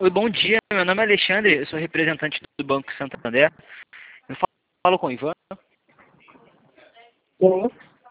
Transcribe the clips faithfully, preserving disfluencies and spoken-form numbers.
Oi, bom dia. Meu nome é Alexandre, eu sou representante do Banco Santander. Eu falo com o Ivan. Sim.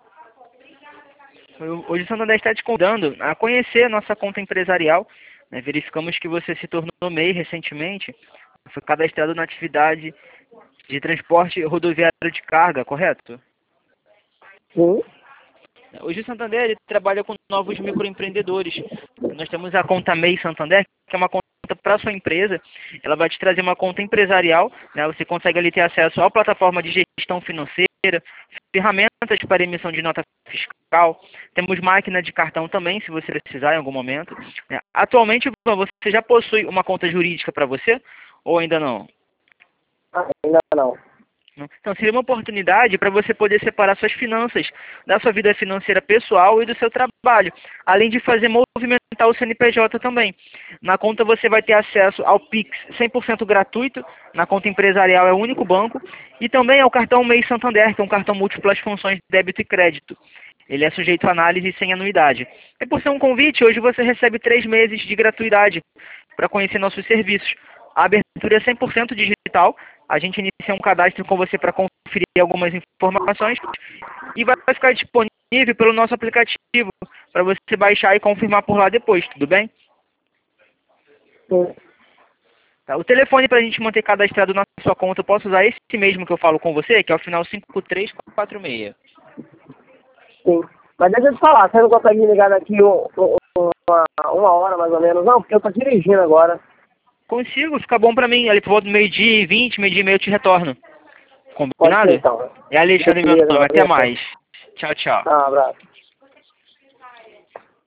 Hoje o Santander está te convidando a conhecer a nossa conta empresarial. Né? Verificamos que você se tornou M E I recentemente. Foi cadastrado na atividade de transporte rodoviário de carga, correto? Sim. Hoje o Santander ele trabalha com novos microempreendedores. Nós temos a conta M E I Santander, que é uma conta para a sua empresa. Ela vai te trazer uma conta empresarial, né? Você consegue ali ter acesso à plataforma de gestão financeira, ferramentas para emissão de nota fiscal. Temos máquina de cartão também, se você precisar em algum momento. né? Atualmente, Ivan, você já possui uma conta jurídica para você ou ainda não? Ah, ainda não. Então, seria uma oportunidade para você poder separar suas finanças da sua vida financeira pessoal e do seu trabalho, além de fazer movimentar o C N P J também. Na conta você vai ter acesso ao Pix cem por cento gratuito, na conta empresarial é o único banco, e também ao cartão M E I Santander, que é um cartão múltiplas funções de débito e crédito. Ele é sujeito a análise sem anuidade. E por ser um convite, hoje você recebe três meses de gratuidade para conhecer nossos serviços. A abertura é cem por cento digital. A gente inicia um cadastro com você para conferir algumas informações e vai ficar disponível pelo nosso aplicativo para você baixar e confirmar por lá depois, tudo bem? Sim. Tá, o telefone para a gente manter cadastrado na sua conta, eu posso usar esse mesmo que eu falo com você, que é o final cinco três quatro seis. Sim. Mas deixa eu te falar, você não consegue me ligar daqui um, um, uma, uma hora mais ou menos? Não, porque eu tô dirigindo agora. Consigo, fica bom para mim. Ali por volta do meio-dia e vinte, meio-dia e meio eu te retorno. Pode Combinado? ser então. É Alexandre meu Beleza, nome. Até valeu. mais. Tchau, tchau. Ah, um abraço.